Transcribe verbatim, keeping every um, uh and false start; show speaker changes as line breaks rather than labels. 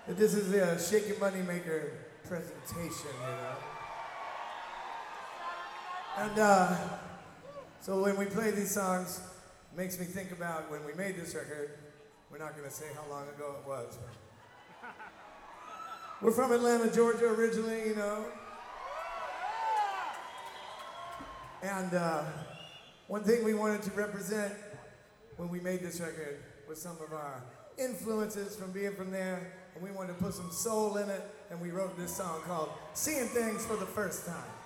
that this is a Shake Your Moneymaker presentation, you know. And uh, so when we play these songs, it makes me think about when we made this record. We're not going to say how long ago it was. But we're from Atlanta, Georgia originally, you know. And uh, one thing we wanted to represent when we made this record was some of our influences from being from there, and we wanted to put some soul in it, and we wrote this song called Seeing Things for the First Time.